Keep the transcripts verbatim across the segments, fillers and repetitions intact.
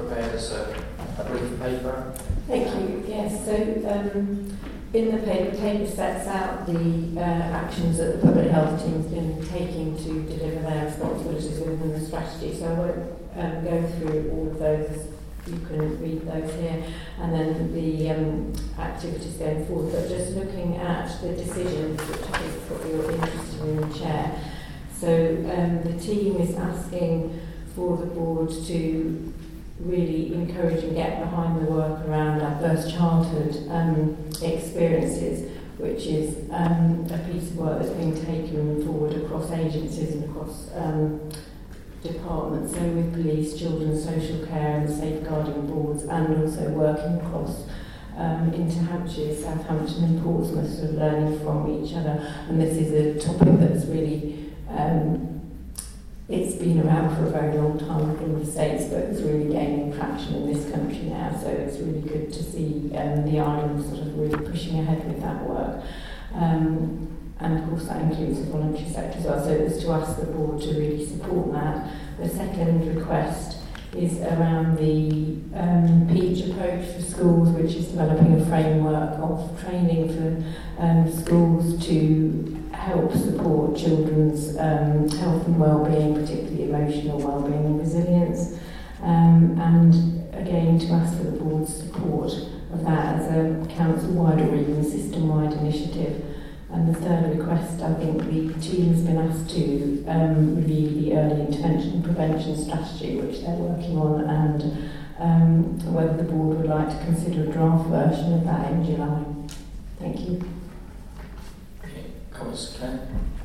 prepared us a, a brief paper. Thank you. Yes, so um, in the paper, the paper sets out the uh, actions that the public health team's been taking to deliver their responsibilities within the strategy. So I won't um, go through all of those. You can read those here, and then the um, activities going forward. But just looking at the decisions, which I think is what you're interested in, Chair. So um, the team is asking for the board to really encourage and get behind the work around our first childhood um, experiences, which is um, a piece of work that's being taken forward across agencies and across um, departments, so with police, children's social care and safeguarding boards, and also working across um, into Hampshire, Southampton and Portsmouth, sort of learning from each other. And this is a topic that's really, um, it's been around for a very long time in the States, but it's really gaining traction in this country now, so it's really good to see um, the island sort of really pushing ahead with that work. Um, And of course that includes the voluntary sector as well, so it's to ask the board to really support that. The second request is around the um, PEACH approach for schools, which is developing a framework of training for um, schools to help support children's um, health and well-being, particularly emotional well-being and resilience. Um, and again, to ask for the board's support of that as a council-wide or even system-wide initiative. And the third request, I think the team has been asked to um, review the early intervention and prevention strategy, which they're working on, and um, whether the board would like to consider a draft version of that in July. Thank you. Okay, comments, Claire?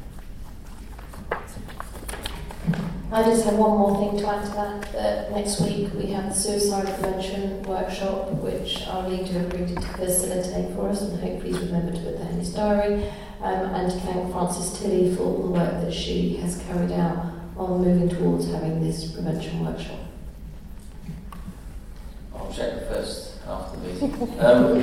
I just have one more thing to add to that. That next week we have the suicide prevention workshop, which our leader agreed to facilitate for us, and hope please remember to put that in his diary. Um, and to thank Frances Tilley for all the work that she has carried out on moving towards having this prevention workshop. I'll check first after the meeting. Um,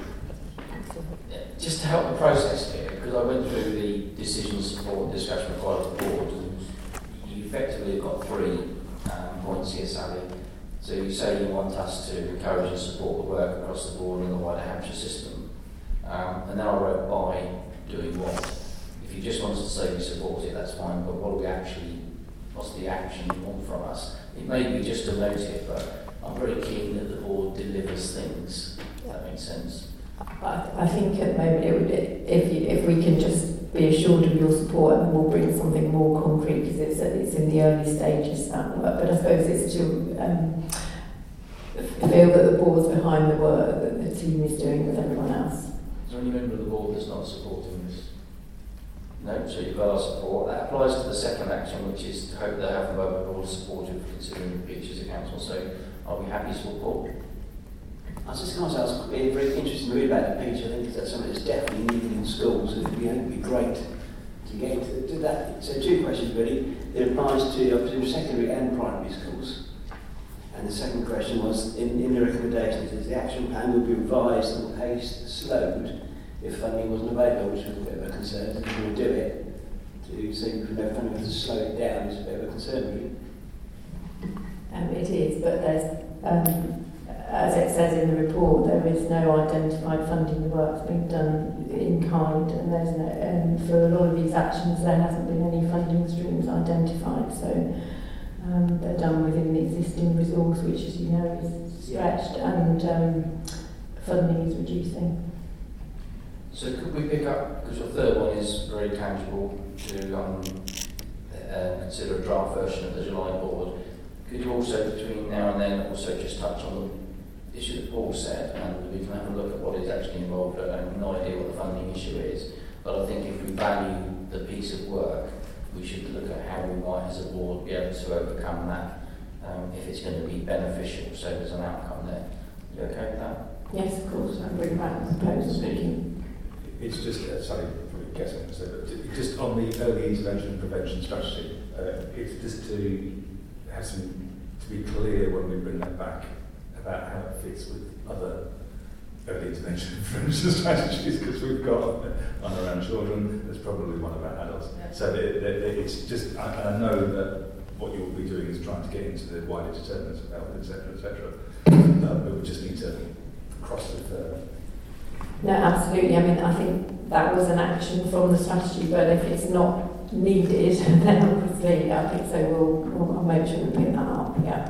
just to help the process here, because I went through the decision support discussion required of the board. Effectively, you've got three um, points here, Sally. So you say you want us to encourage and support the work across the board in the wider Hampshire system. Um, and then I wrote by doing what? If you just want us to say we support it, that's fine, but what do we actually, what's the action you want from us? It may be just to note it, but I'm very keen that the board delivers things, if that makes sense. I, I think at the moment, it would, if, you, if we can just be assured of your support, and we'll bring something more concrete, because it's, it's in the early stages, that work. But I suppose it's to um, feel that the board's behind the work that the team is doing with everyone else. Is there any member of the board that's not supporting this? No, so you've got our support. That applies to the second action, which is to hope they have the board supportive for considering the PEACH as a council. So are we happy to support? I was just going to ask, it's very interesting to read about the PEACH. I think that's something that's definitely needed in schools, and it'd be, it'd be great to get into to that. So two questions really. It applies to, I presume, secondary and primary schools. And the second question was, in, in the recommendations, is the action plan will be revised and paced, slowed, if funding wasn't available, which was a bit of a concern. If you want to do it, to say you could have funding to slow it down is a bit of a concern, really. Um, it is, but there's, um, as it says in the report, there is no identified funding. The work's being done in kind, and there's no, um, for a lot of these actions there hasn't been any funding streams identified, so um, they're done within the existing resource, which, as you know, is stretched, and um, funding is reducing. So could we pick up, because your third one is very tangible, to um, uh, consider a draft version of the July board. Could you also, between now and then, also just touch on the issue that Paul said, and we can have a look at what is actually involved. I have no idea what the funding issue is, but I think if we value the piece of work, we should look at how we might, as a board, be able to overcome that, um, if it's going to be beneficial, so there's an outcome there. You okay with that? Yes, of course. I'll bring back the proposal. Thank you. It's just, uh, sorry, probably guessing, so, but just on the early intervention and prevention strategy, uh, it's just to have some, to be clear when we bring that back about how it fits with other early intervention and prevention strategies, because we've got one around children, there's probably one about adults. Yeah. So it, it, it's just, I, I know that what you'll be doing is trying to get into the wider determinants of health, et cetera, et cetera. Um, but we just need to cross it. Uh, No, absolutely. I mean, I think that was an action from the strategy, but if it's not needed, then obviously I think so we'll, we'll I'll make sure we pick that up. Yeah.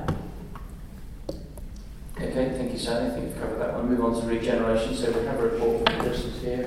Okay, thank you, Sally. I think we've covered that one. Move on to regeneration. So we have a report from Chris here.